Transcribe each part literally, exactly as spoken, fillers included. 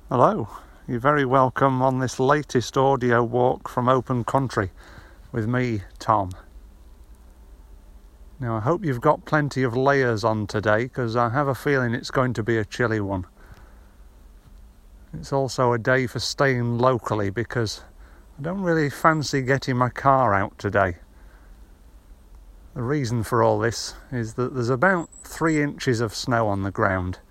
Hello, you're very welcome on this latest audio walk from open country with me, Tom. Now I hope you've got plenty of layers on today, because I have a feeling it's going to be a chilly one. It's also a day for staying locally, because I don't really fancy getting my car out today. The reason for all this is that there's about three inches of snow on the ground.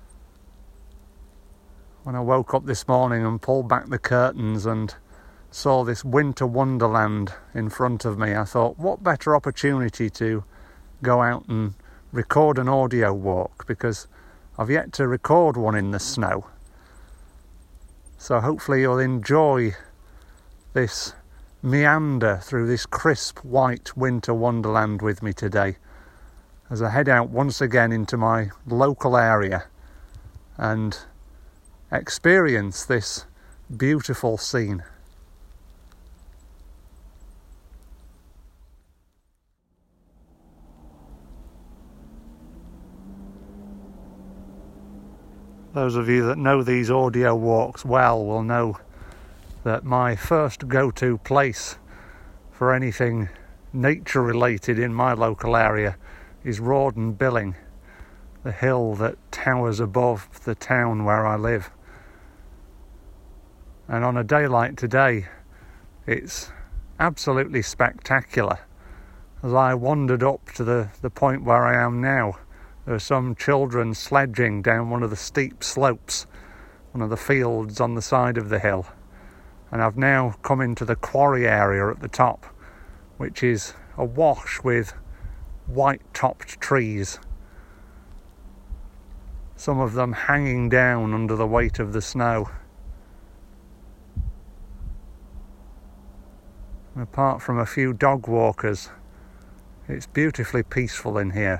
When I woke up this morning and pulled back the curtains and saw this winter wonderland in front of me, I thought, what better opportunity to go out and record an audio walk, because I've yet to record one in the snow. So hopefully you'll enjoy this meander through this crisp white winter wonderland with me today, as I head out once again into my local area and experience this beautiful scene. Those of you that know these audio walks well will know that my first go-to place for anything nature related in my local area is Rawdon Billing, the hill that towers above the town where I live. And on a day like today, it's absolutely spectacular. As I wandered up to the, the point where I am now, there are some children sledging down one of the steep slopes, one of the fields on the side of the hill. And I've now come into the quarry area at the top, which is awash with white-topped trees, some of them hanging down under the weight of the snow. Apart from a few dog walkers, it's beautifully peaceful in here.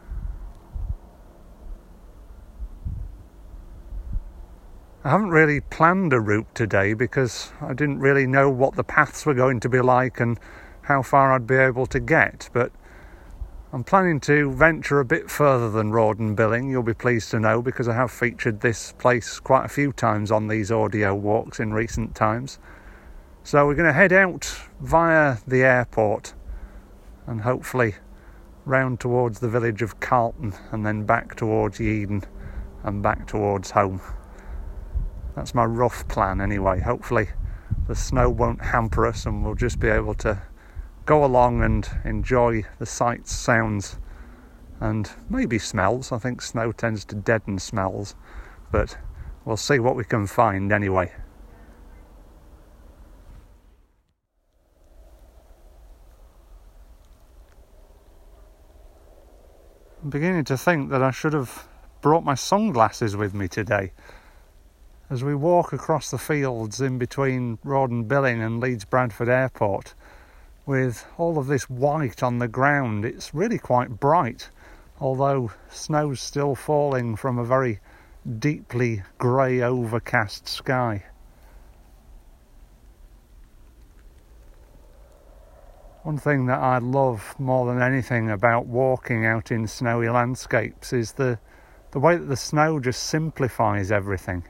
I haven't really planned a route today because I didn't really know what the paths were going to be like and how far I'd be able to get, but I'm planning to venture a bit further than Rawdon Billing, you'll be pleased to know, because I have featured this place quite a few times on these audio walks in recent times. So we're going to head out via the airport and hopefully round towards the village of Carlton and then back towards Yeadon and back towards home. That's my rough plan anyway. Hopefully the snow won't hamper us and we'll just be able to go along and enjoy the sights, sounds and maybe smells. I think snow tends to deaden smells, but we'll see what we can find anyway. I'm beginning to think that I should have brought my sunglasses with me today. As we walk across the fields in between Rawdon Billing and Leeds Bradford Airport, with all of this white on the ground, it's really quite bright, although snow's still falling from a very deeply grey overcast sky. One thing that I love more than anything about walking out in snowy landscapes is the, the way that the snow just simplifies everything.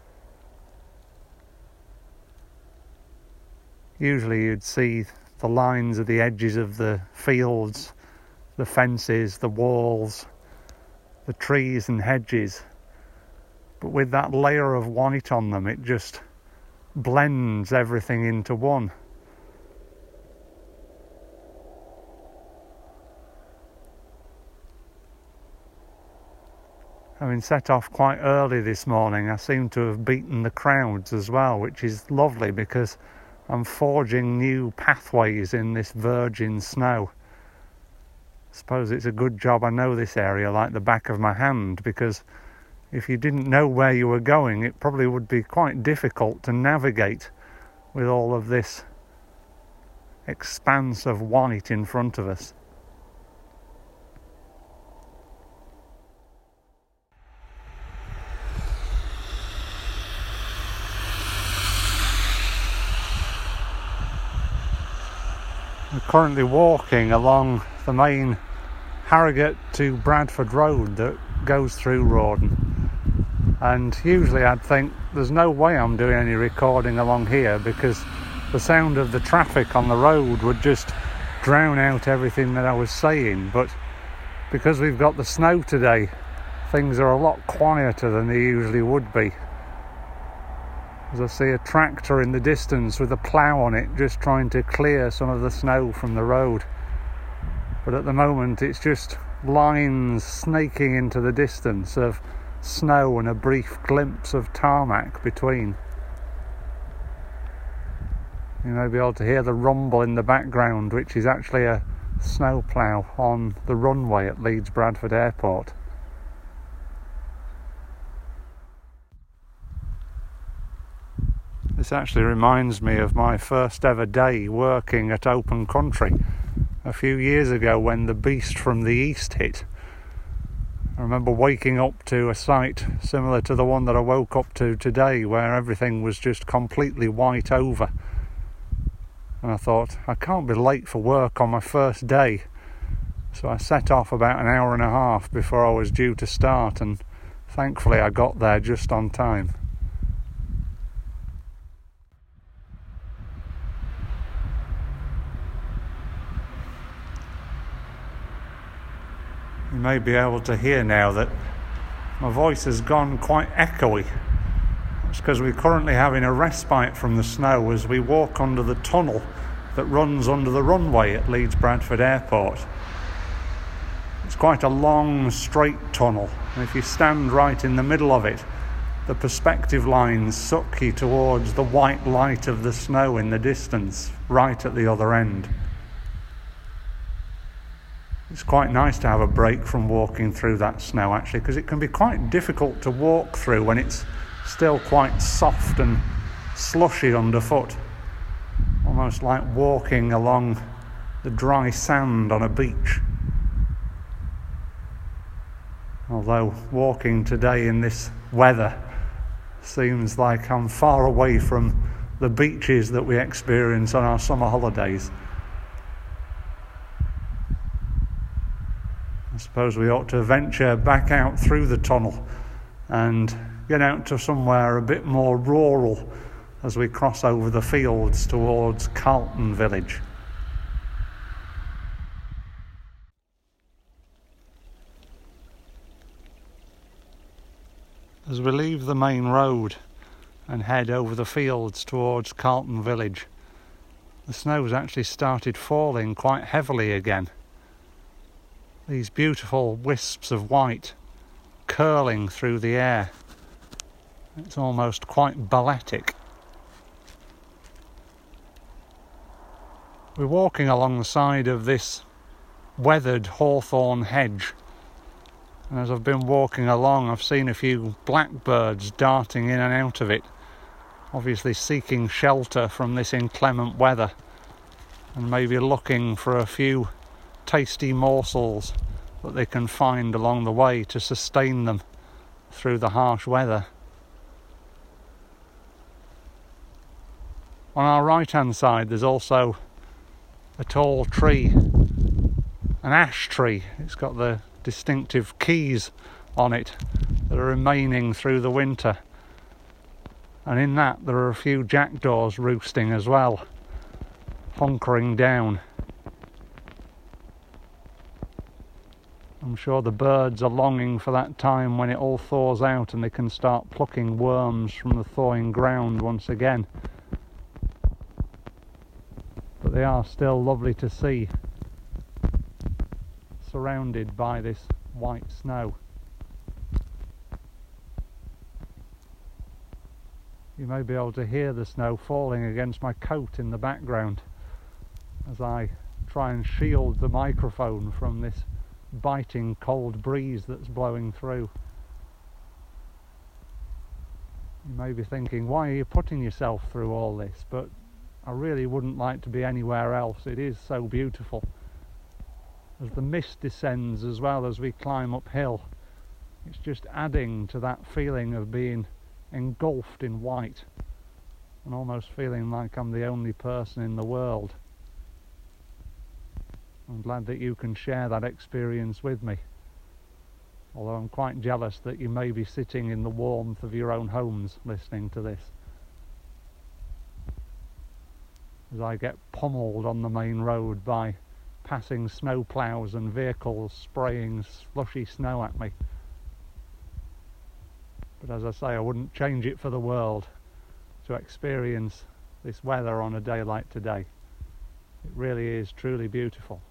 Usually you'd see the lines of the edges of the fields, the fences, the walls, the trees and hedges. But with that layer of white on them, it just blends everything into one. Having set off quite early this morning, I seem to have beaten the crowds as well, which is lovely because I'm forging new pathways in this virgin snow. I suppose it's a good job I know this area like the back of my hand, because if you didn't know where you were going, it probably would be quite difficult to navigate with all of this expanse of white in front of us. We're currently walking along the main Harrogate to Bradford road that goes through Rawdon. And usually I'd think there's no way I'm doing any recording along here because the sound of the traffic on the road would just drown out everything that I was saying. But because we've got the snow today, things are a lot quieter than they usually would be. As I see a tractor in the distance with a plough on it, just trying to clear some of the snow from the road. But at the moment it's just lines snaking into the distance of snow and a brief glimpse of tarmac between. You may be able to hear the rumble in the background, which is actually a snow plough on the runway at Leeds Bradford Airport. This actually reminds me of my first ever day working at Open Country a few years ago when the beast from the east hit. I remember waking up to a sight similar to the one that I woke up to today, where everything was just completely white over. And I thought, I can't be late for work on my first day. So I set off about an hour and a half before I was due to start, and thankfully I got there just on time. You may be able to hear now that my voice has gone quite echoey. It's because we're currently having a respite from the snow as we walk under the tunnel that runs under the runway at Leeds Bradford Airport. It's quite a long, straight tunnel, and if you stand right in the middle of it, the perspective lines suck you towards the white light of the snow in the distance, right at the other end. It's quite nice to have a break from walking through that snow, actually, because it can be quite difficult to walk through when it's still quite soft and slushy underfoot. Almost like walking along the dry sand on a beach. Although walking today in this weather seems like I'm far away from the beaches that we experience on our summer holidays. I suppose we ought to venture back out through the tunnel and get out to somewhere a bit more rural as we cross over the fields towards Carlton Village. As we leave the main road and head over the fields towards Carlton Village, the snow's actually started falling quite heavily again. These beautiful wisps of white curling through the air. It's almost quite balletic. We're walking along the side of this weathered hawthorn hedge, and as I've been walking along I've seen a few blackbirds darting in and out of it, obviously seeking shelter from this inclement weather and maybe looking for a few tasty morsels that they can find along the way to sustain them through the harsh weather. On our right hand side there's also a tall tree, an ash tree. It's got the distinctive keys on it that are remaining through the winter, and in that there are a few jackdaws roosting as well, hunkering down. I'm sure the birds are longing for that time when it all thaws out and they can start plucking worms from the thawing ground once again. But they are still lovely to see, surrounded by this white snow. You may be able to hear the snow falling against my coat in the background as I try and shield the microphone from this biting cold breeze that's blowing through. You may be thinking, why are you putting yourself through all this? But I really wouldn't like to be anywhere else. It is so beautiful. As the mist descends as well as we climb uphill, it's just adding to that feeling of being engulfed in white and almost feeling like I'm the only person in the world. I'm glad that you can share that experience with me. Although I'm quite jealous that you may be sitting in the warmth of your own homes listening to this, as I get pummeled on the main road by passing snow ploughs and vehicles spraying slushy snow at me. But as I say, I wouldn't change it for the world to experience this weather on a day like today. It really is truly beautiful.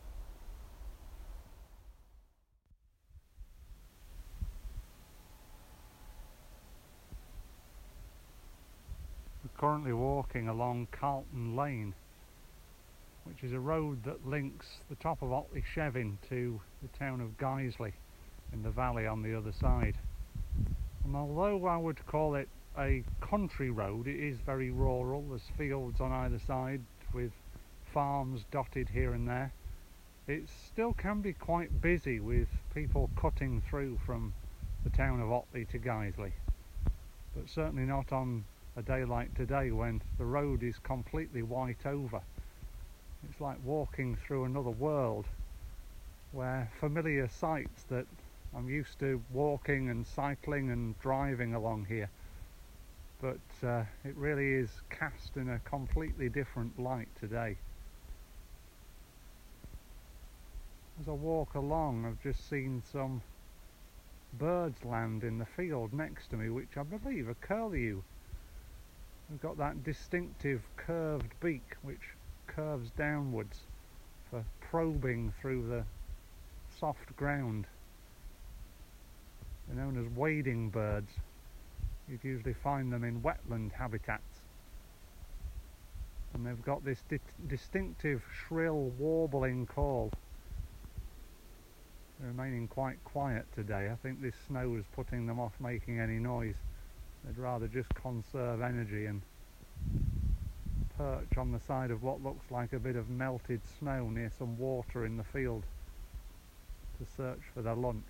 We're currently walking along Carlton Lane, which is a road that links the top of Otley Chevin to the town of Guiseley in the valley on the other side. And although I would call it a country road, it is very rural. There's fields on either side with farms dotted here and there. It still can be quite busy with people cutting through from the town of Otley to Guiseley, but certainly not on a day like today when the road is completely white over. It's like walking through another world where familiar sights that I'm used to walking and cycling and driving along here, but uh, it really is cast in a completely different light today. As I walk along, I've just seen some birds land in the field next to me, which I believe are curlew. They've got that distinctive curved beak which curves downwards for probing through the soft ground. They're known as wading birds. You'd usually find them in wetland habitats. And they've got this di distinctive shrill warbling call. They're remaining quite quiet today. I think this snow is putting them off making any noise. They'd rather just conserve energy and perch on the side of what looks like a bit of melted snow near some water in the field to search for their lunch.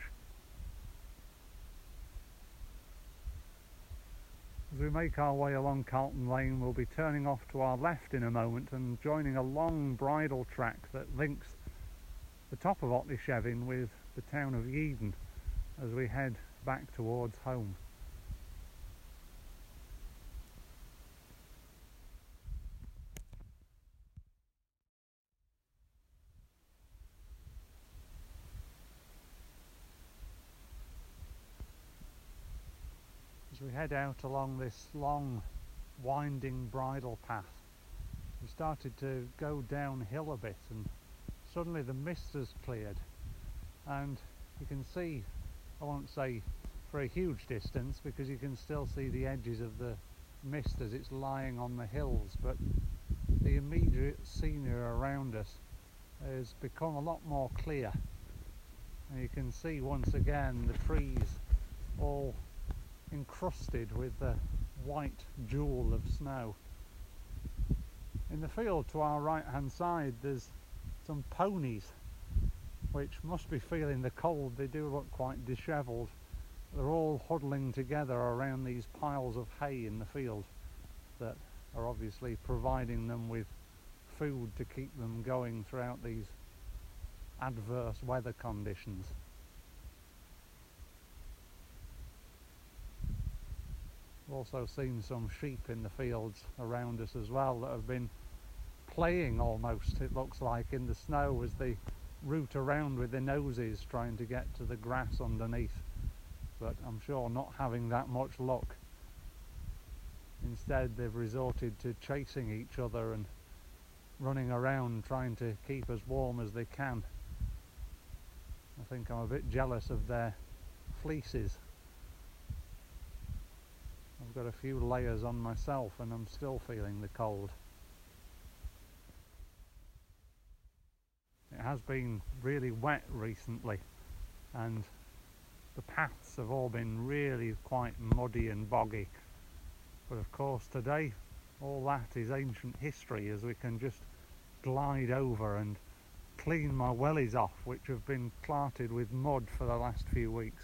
As we make our way along Carlton Lane, we'll be turning off to our left in a moment and joining a long bridle track that links the top of Otley Chevin with the town of Yeadon as we head back towards home. As we head out along this long winding bridle path, we started to go downhill a bit and suddenly the mist has cleared and you can see, I won't say for a huge distance because you can still see the edges of the mist as it's lying on the hills, but the immediate scenery around us has become a lot more clear and you can see once again the trees all encrusted with the white jewel of snow. In the field to our right hand side there's some ponies which must be feeling the cold. They do look quite dishevelled. They're all huddling together around these piles of hay in the field that are obviously providing them with food to keep them going throughout these adverse weather conditions. We've also seen some sheep in the fields around us as well that have been playing almost, it looks like, in the snow as they root around with their noses trying to get to the grass underneath, but I'm sure not having that much luck. Instead they've resorted to chasing each other and running around trying to keep as warm as they can. I think I'm a bit jealous of their fleeces. I've got a few layers on myself and I'm still feeling the cold. It has been really wet recently and the paths have all been really quite muddy and boggy, but of course today all that is ancient history as we can just glide over and clean my wellies off which have been clarted with mud for the last few weeks.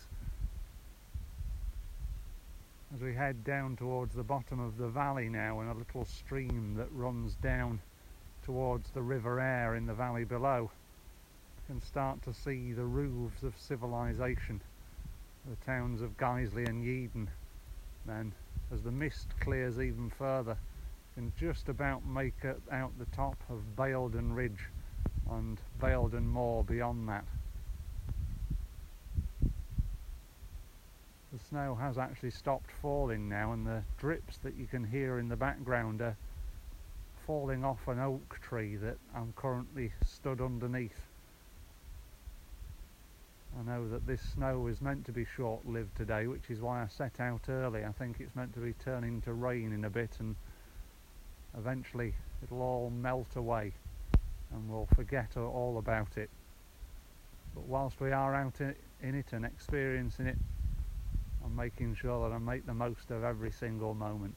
As we head down towards the bottom of the valley now and a little stream that runs down towards the River Aire in the valley below, you can start to see the roofs of civilization the towns of Guiseley and Yeadon. Then as the mist clears even further, you can just about make it out the top of Baildon Ridge and Baildon Moor beyond that. The snow has actually stopped falling now, and the drips that you can hear in the background are falling off an oak tree that I'm currently stood underneath. I know that this snow is meant to be short-lived today, which is why I set out early. I think it's meant to be turning to rain in a bit, and eventually it'll all melt away and we'll forget all about it. But whilst we are out in it and experiencing it, I'm making sure that I make the most of every single moment.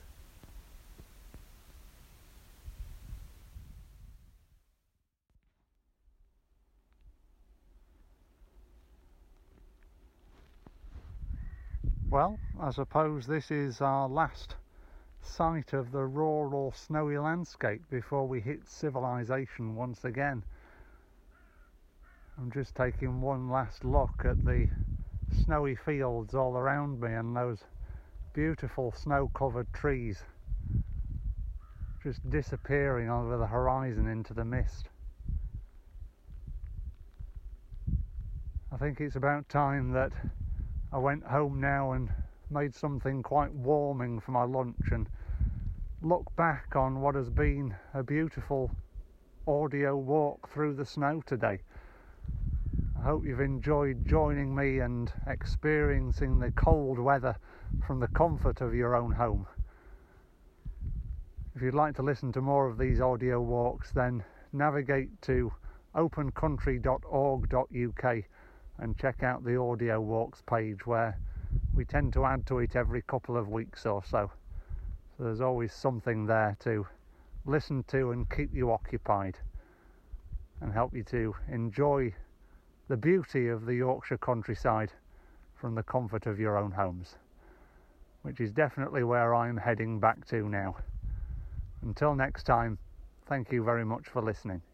Well, I suppose this is our last sight of the rural snowy landscape before we hit civilization once again. I'm just taking one last look at the snowy fields all around me and those beautiful snow-covered trees just disappearing over the horizon into the mist. I think it's about time that I went home now and made something quite warming for my lunch and look back on what has been a beautiful audio walk through the snow today. I hope you've enjoyed joining me and experiencing the cold weather from the comfort of your own home. If you'd like to listen to more of these audio walks, then navigate to open country dot org dot U K and check out the audio walks page, where we tend to add to it every couple of weeks or so. So there's always something there to listen to and keep you occupied and help you to enjoy the beauty of the Yorkshire countryside from the comfort of your own homes, which is definitely where I'm heading back to now. Until next time, thank you very much for listening.